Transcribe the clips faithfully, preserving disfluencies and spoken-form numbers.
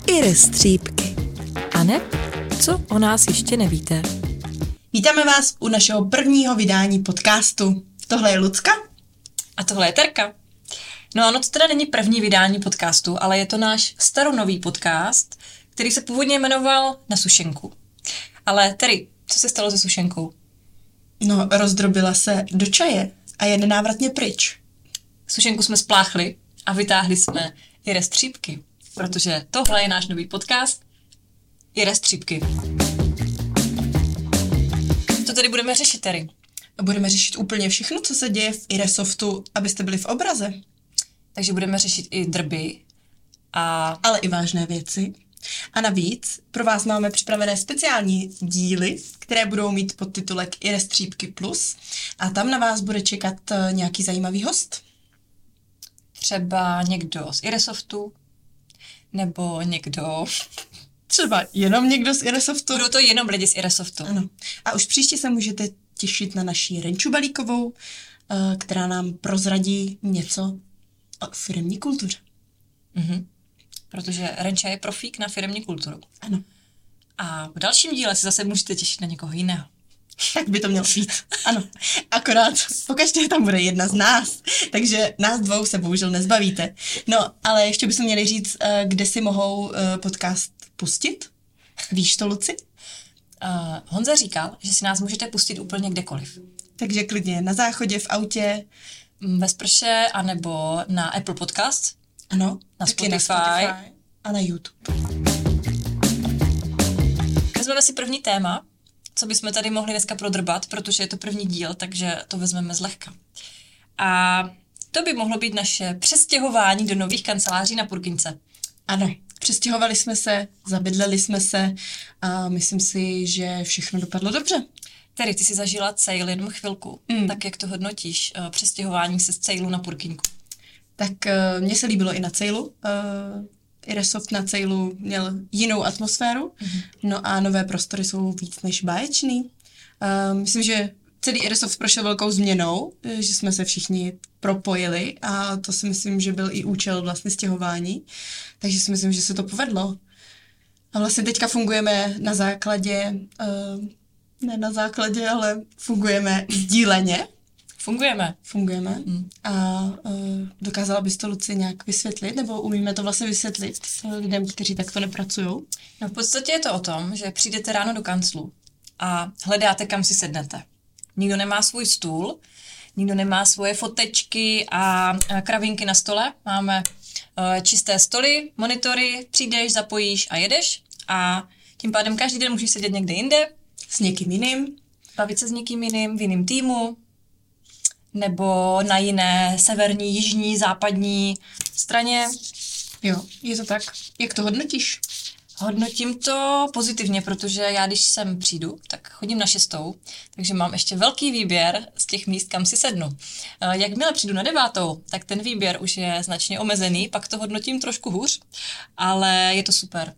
Ire Střípky. A ne, co o nás ještě nevíte. Vítáme vás u našeho prvního vydání podcastu. Tohle je Lucka. A tohle je Terka. No ano, to teda není první vydání podcastu, ale je to náš staronový podcast, který se původně jmenoval Na sušenku. Ale Terry, co se stalo se sušenkou? No, rozdrobila se do čaje a je nenávratně pryč. Sušenku jsme spláchli a vytáhli jsme Ire Střípky, protože tohle je náš nový podcast Ire Střípky. Co tady budeme řešit, Terry? Budeme řešit úplně všechno, co se děje v Iresoftu, abyste byli v obraze. Takže budeme řešit i drby, a... ale i vážné věci. A navíc pro vás máme připravené speciální díly, které budou mít podtitulek Ire Střípky plus a tam na vás bude čekat nějaký zajímavý host. Třeba někdo z Iresoftu, nebo někdo... Třeba jenom někdo z Iresoftu. Budou to jenom lidi z Iresoftu. Ano. A už příště se můžete těšit na naší Renču Balíkovou, která nám prozradí něco o firemní kultuře. Mhm. Protože Renča je profík na firemní kulturu. Ano. A v dalším díle se zase můžete těšit na někoho jiného. Tak by to mělo být. Ano. Akorát pokaždé tam bude jedna z nás, takže nás dvou se bohužel nezbavíte. No, ale ještě bychom měli říct, kde si mohou podcast pustit. Víš to, Luci? Uh, Honza říkal, že si nás můžete pustit úplně kdekoliv. Takže klidně na záchodě, v autě, ve sprše, anebo na Apple Podcast. Ano, na Spotify. na Spotify a na YouTube. Vezmeme si první téma, co bychom tady mohli dneska prodrbat, protože je to první díl, takže to vezmeme zlehka. A to by mohlo být naše přestěhování do nových kanceláří na Purkyňce. Ano, přestěhovali jsme se, zabydleli jsme se a myslím si, že všechno dopadlo dobře. Tedy ty jsi zažila Cejl jenom chvilku, mm. tak jak to hodnotíš, uh, přestěhování se z Cejlu na Purkyňku? Tak uh, mně se líbilo i na Cejlu. Uh, Iresoft na Cejlu měl jinou atmosféru, mm-hmm. no a nové prostory jsou víc než báječný. Uh, myslím, že celý Iresoft prošel velkou změnou, že jsme se všichni propojili a to si myslím, že byl i účel vlastně stěhování, takže si myslím, že se to povedlo. A vlastně teďka fungujeme na základě, uh, ne na základě, ale fungujeme sdíleně. Fungujeme. Fungujeme. Hmm. A uh, dokázala bys to, Luci, nějak vysvětlit? Nebo umíme to vlastně vysvětlit lidem, kteří takto nepracujou? No v podstatě je to o tom, že přijdete ráno do kanclu a hledáte, kam si sednete. Nikdo nemá svůj stůl, nikdo nemá svoje fotečky a kravinky na stole. Máme uh, čisté stoly, monitory, přijdeš, zapojíš a jedeš. A tím pádem každý den můžeš sedět někde jinde. S někým jiným. Bavit se s někým jiným, v jiném týmu. Nebo na jiné severní, jižní, západní straně. Jo, je to tak. Jak to hodnotíš? Hodnotím to pozitivně, protože já, když sem přijdu, tak chodím na šestou, takže mám ještě velký výběr z těch míst, kam si sednu. Jakmile přijdu na devátou, tak ten výběr už je značně omezený, pak to hodnotím trošku hůř, ale je to super.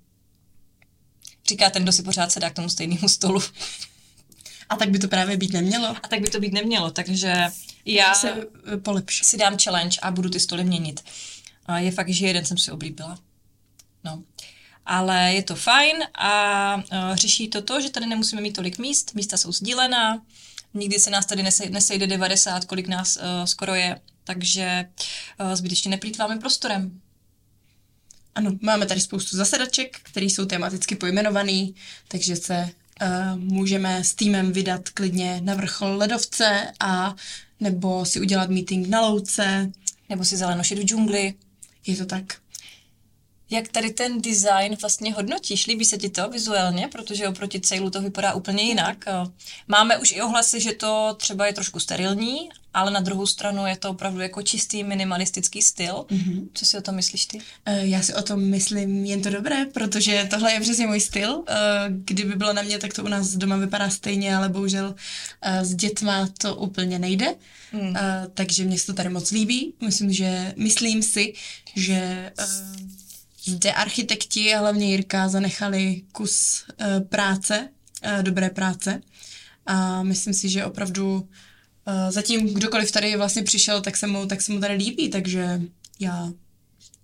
Říká ten, kdo si pořád sedá k tomu stejnému stolu. A tak by to právě být nemělo. A tak by to být nemělo, takže já se polepší. Si dám challenge a budu ty stoly měnit. Je fakt, že jeden jsem si oblíbila. No. Ale je to fajn a uh, řeší to to, že tady nemusíme mít tolik míst, místa jsou sdílená, nikdy se nás tady nesej, nesejde devadesát, kolik nás uh, skoro je, takže uh, zbytečně neplýtváme prostorem. Ano, máme tady spoustu zasedaček, které jsou tematicky pojmenovaný, takže se uh, můžeme s týmem vydat klidně na vrchol ledovce a nebo si udělat meeting na louce. Nebo si zelenošit v džungli. Je to tak. Jak tady ten design vlastně hodnotíš? Líbí se ti to vizuálně? Protože oproti Cejlu to vypadá úplně jinak. Máme už i ohlasy, že to třeba je trošku sterilní, ale na druhou stranu je to opravdu jako čistý minimalistický styl. Mm-hmm. Co si o tom myslíš ty? Já si o tom myslím jen to dobré, protože tohle je přesně můj styl. Kdyby bylo na mě, tak to u nás doma vypadá stejně, ale bohužel s dětma to úplně nejde. Mm. Takže mě se to tady moc líbí. Myslím, že, myslím si, že zde architekti a hlavně Jirka zanechali kus uh, práce, uh, dobré práce a myslím si, že opravdu uh, zatím kdokoliv tady vlastně přišel, tak se mu, tak se mu tady líbí, takže já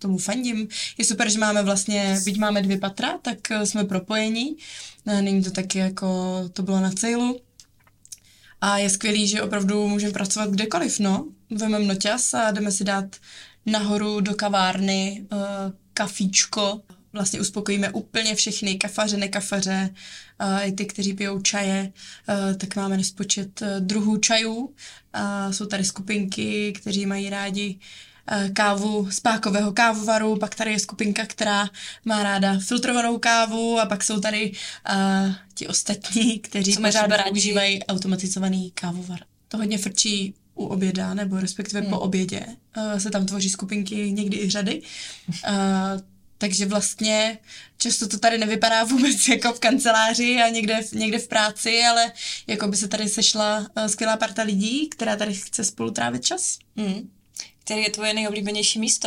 tomu fandím. Je super, že máme vlastně, byť máme dvě patra, tak jsme propojení. Není to taky jako to bylo na Cejlu. A je skvělý, že opravdu můžeme pracovat kdekoliv, no. Vememe noťas a jdeme si dát nahoru do kavárny uh, kafíčko. Vlastně uspokojíme úplně všechny kafaře, nekafaře, uh, i ty, kteří pijou čaje, uh, tak máme nespočet uh, druhů čajů. Uh, jsou tady skupinky, kteří mají rádi uh, kávu z pákového kávovaru, pak tady je skupinka, která má ráda filtrovanou kávu a pak jsou tady uh, ti ostatní, kteří pořád používají automatizovaný kávovar. To hodně frčí u oběda, nebo respektive hmm. po obědě. Uh, se tam tvoří skupinky, někdy i řady. Uh, takže vlastně často to tady nevypadá vůbec jako v kanceláři a někde, někde v práci, ale jako by se tady sešla uh, skvělá parta lidí, která tady chce spolu trávit čas. Hmm. Které je tvoje nejoblíbenější místo?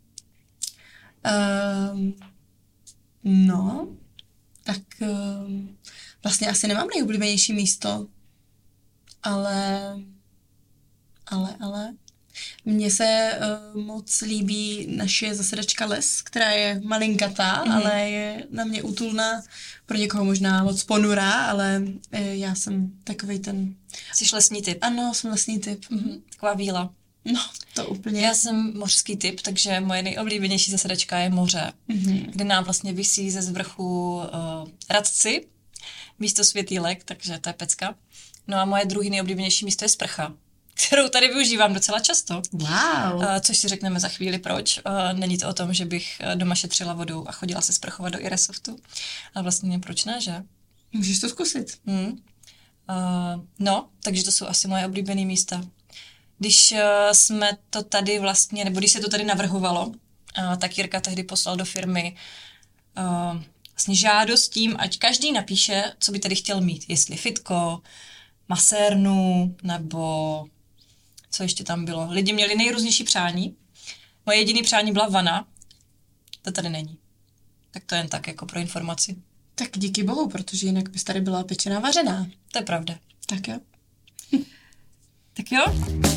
Uh, no, tak uh, vlastně asi nemám nejoblíbenější místo, ale... Ale, ale, mně se uh, moc líbí naše zasedačka Les, která je malinkatá, mm-hmm. ale je na mě útulná, pro někoho možná moc ponurá, ale uh, já jsem takovej ten... Jsi lesní typ. Ano, jsem lesní typ. Mm-hmm. Taková víla. No, to úplně. Já jsem mořský typ, takže moje nejoblíbenější zasedačka je moře, mm-hmm. kde nám vlastně visí ze zvrchu uh, radci, místo světýlek, takže to je pecka. No a moje druhý nejoblíbenější místo je sprcha, kterou tady využívám docela často. Wow. Uh, což si řekneme za chvíli proč. Uh, není to o tom, že bych doma šetřila vodu a chodila se sprchovat do Iresoftu. Ale vlastně proč ne, že? Můžeš to zkusit. Hmm. Uh, no, takže to jsou asi moje oblíbené místa. Když uh, jsme to tady vlastně, nebo když se to tady navrhovalo, uh, tak Jirka tehdy poslal do firmy uh, vlastně žádost tím, ať každý napíše, co by tady chtěl mít. Jestli fitko, masérnu, nebo co ještě tam bylo. Lidi měli nejrůznější přání. Moje jediné přání byla vana. To tady není. Tak to jen tak jako pro informaci. Tak díky bohu, protože jinak bys tady byla pečená vařená. To je pravda. Tak jo. Tak jo.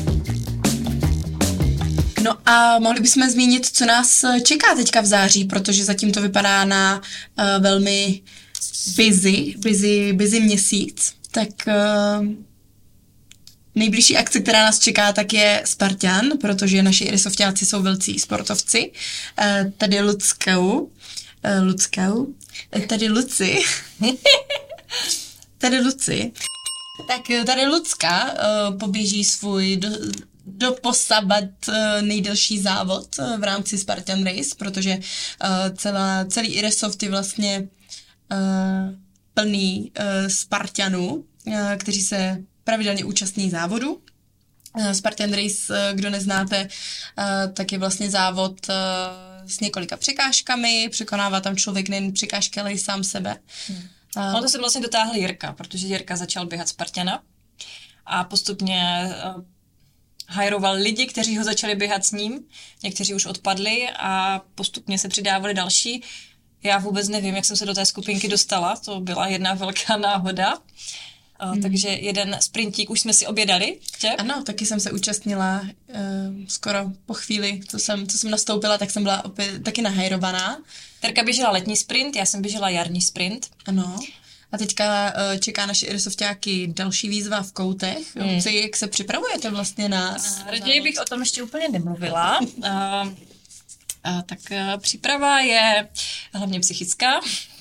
No a mohli bychom zmínit, co nás čeká teďka v září, protože zatím to vypadá na uh, velmi busy, busy, busy měsíc. Tak uh, nejbližší akce, která nás čeká, tak je Spartan, protože naši irisofťáci jsou velcí sportovci. Uh, tady Luckou, uh, Luckou, tady Luci, tady Luci. Tak tady Lucka uh, poběží svůj do, doposabat uh, nejdelší závod uh, v rámci Spartan Race, protože uh, celá, celý Iresoft je vlastně uh, plný uh, Spartanů, uh, kteří se pravidelně účastní závodu. Uh, Spartan Race, uh, kdo neznáte, uh, tak je vlastně závod uh, s několika překážkami, překonává tam člověk nejen překážky, ale i sám sebe. Hmm. Uh, on to se vlastně dotáhl Jirka, protože Jirka začal běhat Spartana a postupně uh, hajroval lidi, kteří ho začali běhat s ním, někteří už odpadli a postupně se přidávali další. Já vůbec nevím, jak jsem se do té skupinky dostala, to byla jedna velká náhoda. Uh, hmm. Takže jeden sprintík už jsme si obědali. Tě? Ano, taky jsem se účastnila uh, skoro po chvíli, co jsem, co jsem nastoupila, tak jsem byla opět taky nahajrovaná. Terka běžela letní sprint, já jsem běžela jarní sprint. Ano. A teďka uh, čeká naše irisofťáky další výzva v Koutech. Hmm. Jak se připravujete vlastně na... Raději bych o tom ještě úplně nemluvila. uh, uh, tak uh, příprava je hlavně psychická,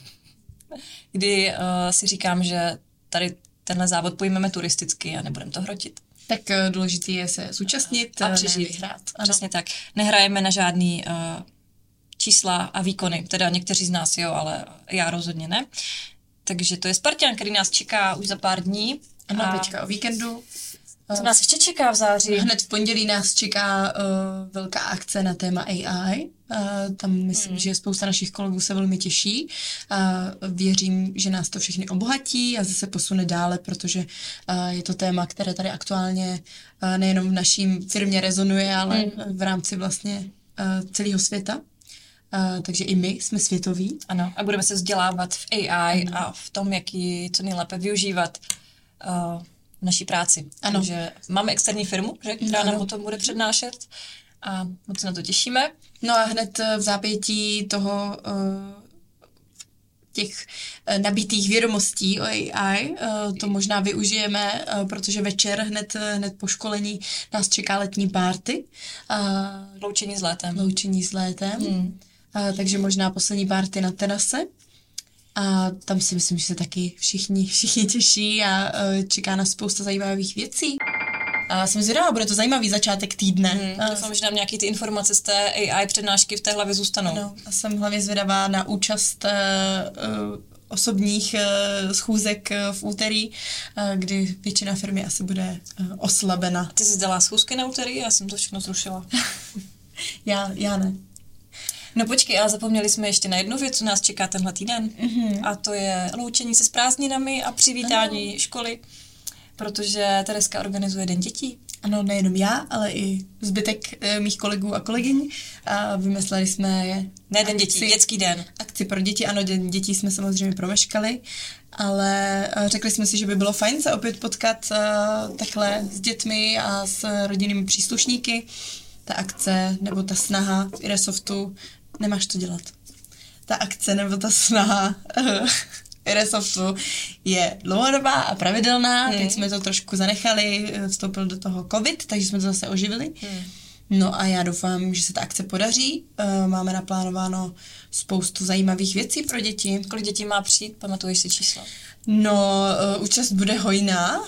kdy uh, si říkám, že tady tenhle závod pojmeme turisticky a nebudeme to hrotit. Tak uh, důležitý je se zúčastnit a přežít. Vyhrát. Přesně tak. Nehrajeme na žádný uh, čísla a výkony. Teda někteří z nás jo, ale já rozhodně ne. Takže to je Spartan, který nás čeká už za pár dní. Ano, a teďka o víkendu. Co nás ještě čeká v září? Hned v pondělí nás čeká uh, velká akce na téma A I. Uh, tam myslím, hmm. že spousta našich kolegů se velmi těší. Uh, věřím, že nás to všechny obohatí a zase posune dále, protože uh, je to téma, které tady aktuálně uh, nejenom v naší firmě rezonuje, ale hmm. v rámci vlastně uh, celého světa. Uh, takže i my jsme světoví. Ano, a budeme se vzdělávat v A I ano. a v tom, jak ji co nejlépe využívat uh, v naší práci. Ano. Takže máme externí firmu, že, která ano. nám o tom bude přednášet a moc se na to těšíme. No a hned v zápětí toho uh, těch uh, nabitých vědomostí o A I, uh, to možná využijeme, uh, protože večer hned, hned po školení nás čeká letní party. Uh, loučení s létem. Loučení s létem. Hmm. Uh, takže možná poslední party na terase. A tam si myslím, že se taky všichni, všichni těší a uh, čeká nás spousta zajímavých věcí. A jsem zvědavá, bude to zajímavý začátek týdne. Hmm, doufám, že nám nějaký ty informace z té A I přednášky v té hlavě zůstanou. No, a jsem hlavně zvědavá na účast uh, uh, osobních uh, schůzek uh, v úterý, uh, kdy většina firmy asi bude uh, oslabena. Ty jsi dala schůzky na úterý? Já jsem to všechno zrušila. já, já ne. No počkej, ale zapomněli jsme ještě na jednu věc, co nás čeká tenhle týden. Mm-hmm. A to je loučení se s prázdninami a přivítání ano. školy, protože Tereska organizuje Den dětí. Ano, nejenom já, ale i zbytek e, mých kolegů a kolegyň. A vymysleli jsme je... Ne Den dětí, dětský den. Akci pro děti, ano, Den dětí jsme samozřejmě promeškali, ale e, řekli jsme si, že by bylo fajn se opět potkat e, takhle s dětmi a s rodinnými příslušníky. Ta akce nebo ta snaha v Iresoftu, nemáš to dělat. Ta akce nebo ta snaha Iresoftu je dlouhodobá a pravidelná. Hmm. Teď jsme to trošku zanechali, vstoupil do toho covid, takže jsme to zase oživili. Hmm. No a já doufám, že se ta akce podaří. Máme naplánováno spoustu zajímavých věcí pro děti. Kolik dětí má přijít? Pamatuješ si číslo? No, účast bude hojná.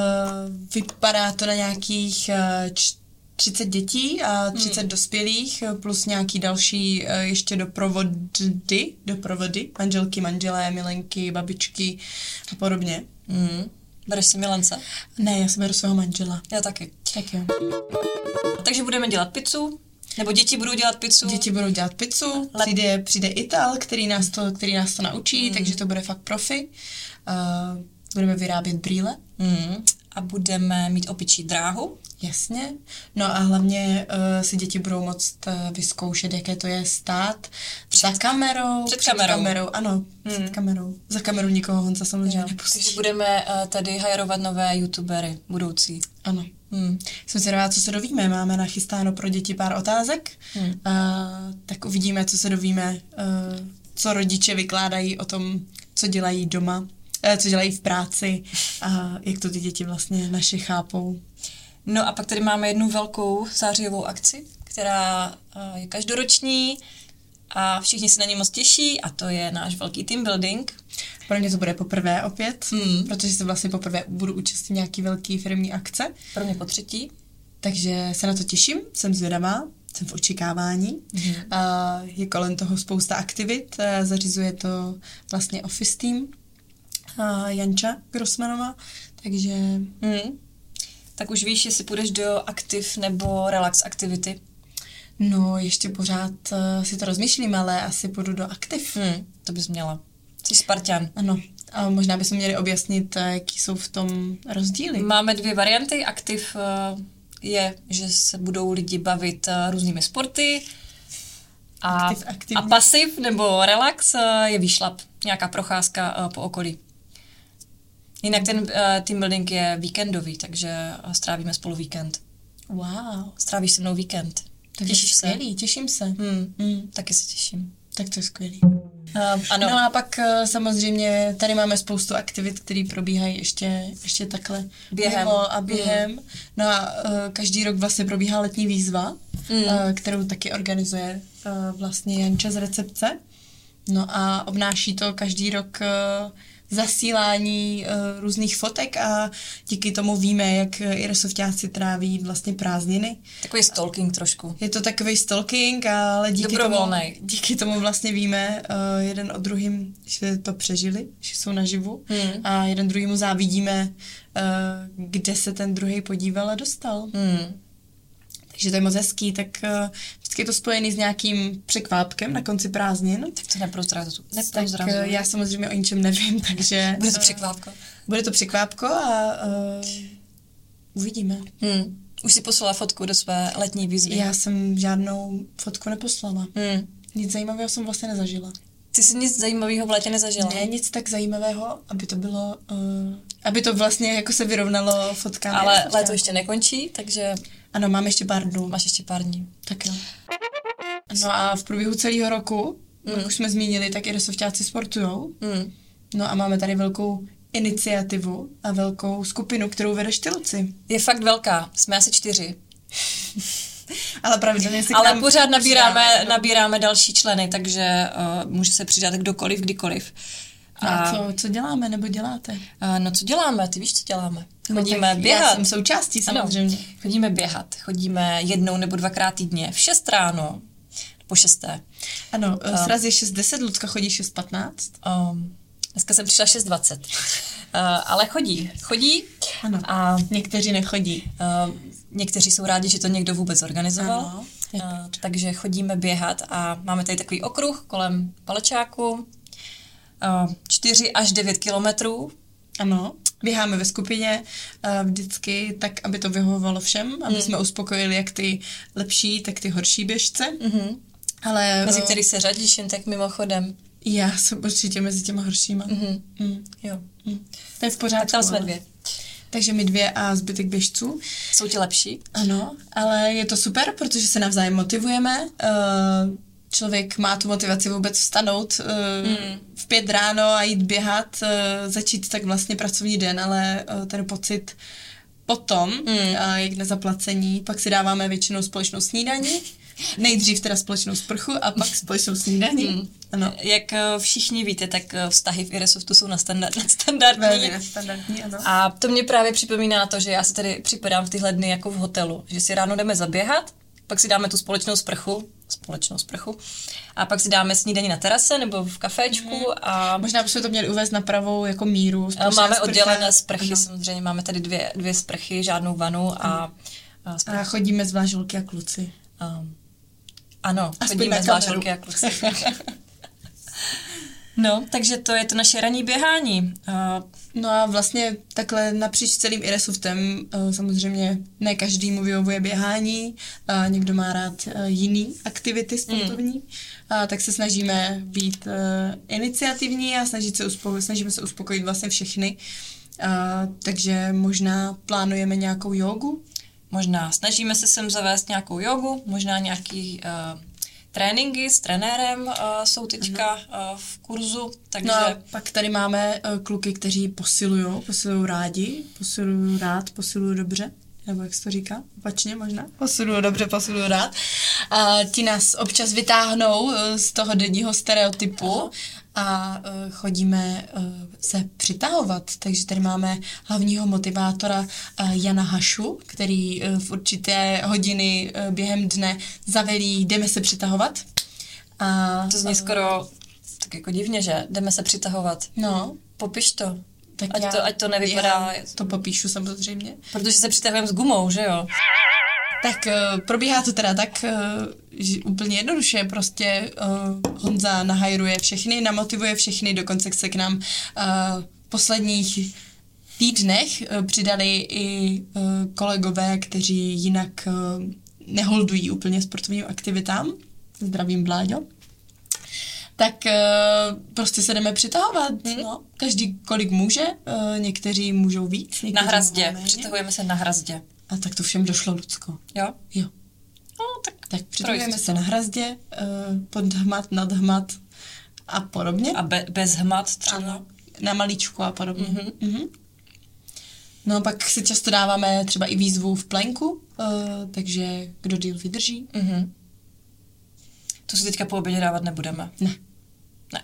Vypadá to na nějakých třicet dětí a třicet hmm. dospělých, plus nějaký další ještě doprovody, doprovody, manželky, manželé, milenky, babičky a podobně. Hmm. Bereš si milence? Ne, já si beru svého manžela. Já taky. Tak jo. Takže budeme dělat pizzu, nebo děti budou dělat pizzu? Děti budou dělat pizzu, Lep... přijde, přijde Ital, který nás to, který nás to naučí, hmm. takže to bude fakt profi. Uh, budeme vyrábět brýle. Hmm. A budeme mít opičí dráhu. Jasně. No a hlavně uh, si děti budou moct uh, vyzkoušet, jaké to je stát před, za kamerou. Před kamerou. Před kamerou, ano. Hmm. Před kamerou. Za kamerou nikoho Honza samozřejmě jo, nepustí. Takže budeme uh, tady hajrovat nové youtubery budoucí. Ano. Hmm. Jsem si ráda, co se dovíme. Máme nachystáno pro děti pár otázek. Hmm. Uh, tak uvidíme, co se dovíme, uh, co rodiče vykládají o tom, co dělají doma, uh, co dělají v práci a jak to ty děti vlastně naše chápou. No a pak tady máme jednu velkou zářijovou akci, která je každoroční a všichni se na ně moc těší a to je náš velký team building. Pro mě to bude poprvé opět, hmm. protože se vlastně poprvé budu účastnit nějaký velký firmní akce. Pro mě po třetí. Takže se na to těším, jsem zvědavá, jsem v očekávání. Hmm. A je kolem toho spousta aktivit, zařizuje to vlastně office team a Janča Grossmanová, takže... Hmm. Tak už víš, jestli půjdeš do aktiv nebo relax aktivity? No, ještě pořád uh, si to rozmýšlím, ale asi půjdu do aktiv. Hmm, to bys měla. Jsi Spartan. Ano. A možná bychom měli objasnit, jaký jsou v tom rozdíly. Máme dvě varianty. Aktiv uh, je, že se budou lidi bavit uh, různými sporty. A, aktiv, a pasiv nebo relax uh, je výšlap. Nějaká procházka uh, po okolí. Jinak ten uh, team building je víkendový, takže strávíme spolu víkend. Wow. Strávíš se mnou víkend. Tak těšíš se? Skvělý, těším se. Hmm. Hmm. Taky se těším. Tak to je skvělý. Uh, ano. No a pak uh, samozřejmě tady máme spoustu aktivit, které probíhají ještě, ještě takhle během mimo a během. Mm. No a uh, každý rok vlastně probíhá letní výzva, mm. uh, kterou taky organizuje uh, vlastně Janča z recepce. No a obnáší to každý rok uh, zasílání uh, různých fotek a díky tomu víme, jak iresofťáci tráví vlastně prázdniny. Takový stalking trošku. Je to takový stalking, ale díky tomu, díky tomu vlastně víme uh, jeden od druhým, že to přežili, že jsou naživu hmm. a jeden druhýmu závidíme, uh, kde se ten druhý podíval a dostal. Hmm. Takže to je moc hezký, tak uh, vždycky je to spojený s nějakým překvápkem na konci prázdnin. Tak to neprozrazu. Tak uh, já samozřejmě o ničem nevím, takže... Bude to překvápko. Uh, bude to překvápko a uh, uvidíme. Hmm. Už jsi poslala fotku do své letní výzvy? Já jsem žádnou fotku neposlala. Hmm. Nic zajímavého jsem vlastně nezažila. Ty jsi nic zajímavého v létě nezažila? Ne, nic tak zajímavého, aby to bylo, uh, aby to vlastně jako se vyrovnalo fotkami. Ale léto ještě nekončí, takže... Ano, mám ještě pár dnů. Máš ještě pár dní. Tak jo. No a v průběhu celého roku, mm. jak už jsme zmínili, tak i airosoftáci sportujou. Mm. No a máme tady velkou iniciativu a velkou skupinu, kterou vedeš ty, Luci. Je fakt velká, jsme asi čtyři. Ale pravidelně si Ale pořád nabíráme, přidáme, nabíráme další členy, takže uh, může se přidat kdokoliv, kdykoliv. A, a co, co děláme, nebo děláte? Uh, no co děláme, ty víš, co děláme? Chodíme no, běhat. Já jsem součástí samozřejmě. Ano, chodíme běhat, chodíme jednou nebo dvakrát týdně, v šest ráno, po šesté. Ano, uh, sraz je šest deset, Lucka chodí šest patnáct. Um, dneska jsem přišla šest dvacet. Uh, ale chodí, chodí. Ano, a někteří nechodí. Uh, někteří jsou rádi, že to někdo vůbec organizoval. Ano, uh, takže chodíme běhat a máme tady takový okruh kolem Palečáku. Uh, čtyři až devět kilometrů. Ano, běháme ve skupině uh, vždycky tak, aby to vyhovovalo všem, aby mm. jsme uspokojili jak ty lepší, tak ty horší běžce. Mm-hmm. Ale, mezi který se řadíš jen tak mimochodem. Já jsem určitě mezi těma horšíma. Mm-hmm. Mm. Jo. Mm. To je v pořádku. Tak tam jsme dvě. Takže my dvě a zbytek běžců. Jsou ti lepší? Ano, ale je to super, protože se navzájem motivujeme. Uh, člověk má tu motivaci vůbec vstanout uh, mm. v pět ráno a jít běhat, uh, začít tak vlastně pracovní den, ale uh, ten pocit potom, mm. uh, jak nezaplacení, pak si dáváme většinou společnou snídaní. Nejdřív teda společnou sprchu a pak společnou snídaní. Mm. Ano. Jak všichni víte, tak vztahy v Airosoftu jsou nadstandardní. Velmi nadstandardní, ano. A to mě právě připomíná to, že já si tady připadám v tyhle dny jako v hotelu. Že si ráno jdeme zaběhat, pak si dáme tu společnou sprchu, společnou sprchu, a pak si dáme snídaní na terase nebo v kaféčku. Mm. A možná bychom to měli uvést na pravou jako míru. Máme oddělené sprchy, ano. Samozřejmě máme tady dvě, dvě sprchy, žádnou vanu a, a, a chodíme zvlášť holky a kluci. Um, ano, aspoň chodíme zvlášť holky a kluci. No, takže to je to naše ranní běhání. Uh, no a vlastně takhle napříč celým Airsoftem uh, samozřejmě ne každému vyhovuje běhání, uh, někdo má rád uh, jiný aktivity sportovní, mm. uh, tak se snažíme být uh, iniciativní a snažit se uspo- snažíme se uspokojit vlastně všechny. Uh, takže možná plánujeme nějakou jógu. Možná snažíme se sem zavést nějakou jogu, možná nějaký uh, tréninky s trenérem uh, jsou teďka uh, v kurzu, takže... No a pak tady máme uh, kluky, kteří posilujou, posilují rádi, posilují rád, posilují dobře, nebo jak se to říká, opačně možná, posilují dobře, posilují rád. A ti nás občas vytáhnou uh, z toho denního stereotypu. Aha. A uh, chodíme uh, se přitahovat, takže tady máme hlavního motivátora uh, Jana Hašu, který uh, v určité hodiny uh, během dne zavelí, jdeme se přitahovat. A, to zní uh, skoro tak jako divně, že jdeme se přitahovat. No. Popiš to. Tak ať, to, ať to nevypadá... To popíšu samozřejmě. Protože se přitahujeme s gumou, že jo? Tak uh, probíhá to teda tak uh, že úplně jednoduše, prostě uh, Honza nahajruje všechny, namotivuje všechny, dokonce se k nám uh, v posledních týdnech uh, přidali i uh, kolegové, kteří jinak uh, neholdují úplně sportovním aktivitám. Zdravím, Bláďo. Tak uh, prostě se jdeme přitahovat, hmm. no. Každý kolik může, uh, někteří můžou víc. Na hrazdě, přitahujeme se na hrazdě. A tak to všem došlo, Lucko. Jo? Jo. No, tak tak přitahujeme se na hrazdě, uh, pod hmat, nad hmat a podobně. A be, bez hmat třeba? Ano, na malíčku a podobně. Mm-hmm. Mm-hmm. No pak si často dáváme třeba i výzvu v plenku, uh, takže kdo díl vydrží. Mm-hmm. To si teďka po obědě dávat nebudeme. Ne. Ne.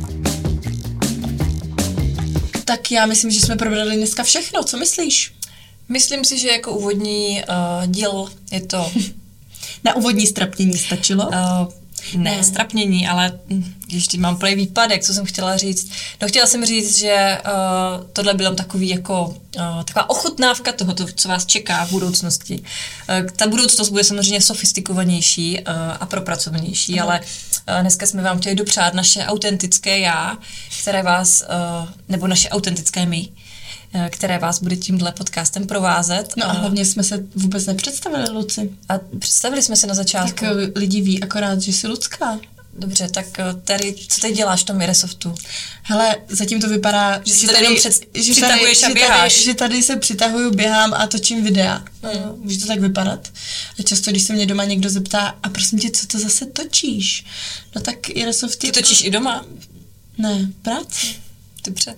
Tak já myslím, že jsme probrali dneska všechno. Co myslíš? Myslím si, že jako úvodní uh, díl je to... Na úvodní strapnění stačilo? Uh, ne, ne, strapnění, ale když teď mám plný výpadek, co jsem chtěla říct. No chtěla jsem říct, že uh, tohle bylo takový jako uh, taková ochutnávka toho, co vás čeká v budoucnosti. Uh, ta budoucnost bude samozřejmě sofistikovanější uh, a propracovanější, uh-huh. ale uh, dneska jsme vám chtěli dopřát naše autentické já, které vás, uh, nebo naše autentické my, které vás bude tímhle podcastem provázet. No a hlavně jsme se vůbec nepředstavili, Luci. A představili jsme se na začátku. Tak lidi ví akorát, že jsi Lucka. Dobře, tak tady, co teď děláš v tom Iresoftu? Hele, zatím to vypadá, že, že, tady, před, že, přitahuješ tady, a běháš. Že tady, že tady se přitahuju, běhám a točím videa. Hmm. Může to tak vypadat. A často, když se mě doma někdo zeptá, a prosím tě, co to zase točíš? No tak Iresoft... Ty točíš i doma? Ne, práce. Dobře.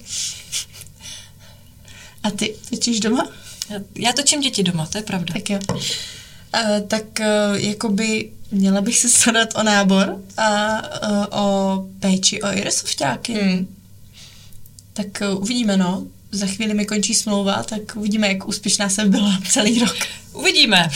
A ty točíš doma? Já, já točím děti doma, to je pravda. Tak jo. Uh, tak uh, jakoby měla bych se starat o nábor a uh, o péči o Iresofťáky. Hmm. Tak uh, uvidíme, no. Za chvíli mi končí smlouva, tak uvidíme, jak úspěšná jsem byla celý rok. Uvidíme.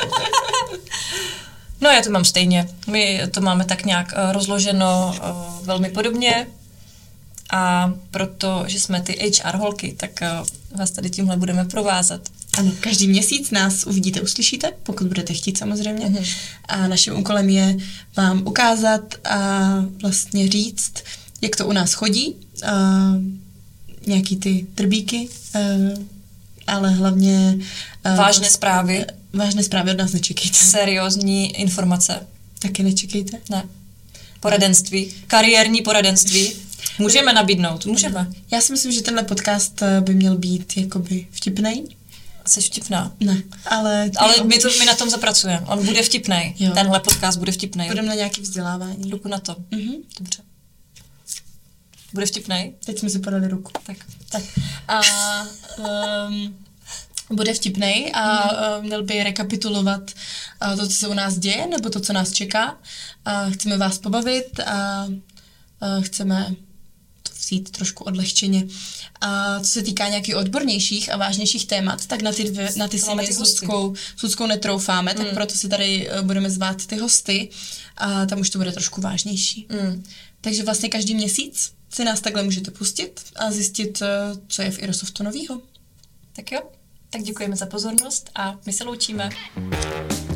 No já to mám stejně. My to máme tak nějak uh, rozloženo uh, velmi podobně a protože jsme ty H R holky, tak uh, vás tady tímhle budeme provázat. Ano, každý měsíc nás uvidíte, uslyšíte, pokud budete chtít samozřejmě. Mm-hmm. A naším úkolem je vám ukázat a vlastně říct, jak to u nás chodí. A nějaký ty trbíky, ale hlavně... Vážné zprávy. Vážné zprávy od nás nečekejte. Seriózní informace. Taky nečekejte? Ne. Poradenství. Kariérní poradenství. Můžeme nabídnout, můžeme. Já si myslím, že tenhle podcast by měl být jakoby vtipnej. Jsi vtipná. Ne, ale... Ale my, to, my na tom zapracujeme. On bude vtipnej. Jo. Tenhle podcast bude vtipnej. Budeme na nějaké vzdělávání. Ruku na to. Mm-hmm. Dobře. Bude vtipnej? Teď jsme si podali ruku. Tak. tak. A um, bude vtipnej a mm-hmm. uh, měl by rekapitulovat uh, to, co se u nás děje, nebo to, co nás čeká. A chceme vás pobavit a uh, chceme to vzít trošku odlehčeně. A co se týká nějakých odbornějších a vážnějších témat, tak na ty, dvě, na ty si my s Luckou, s Luckou netroufáme, mm. tak proto si tady uh, budeme zvát ty hosty a tam už to bude trošku vážnější. Mm. Takže vlastně každý měsíc si nás takhle můžete pustit a zjistit, uh, co je v Iresoftu novýho. Tak jo, tak děkujeme za pozornost a my se loučíme.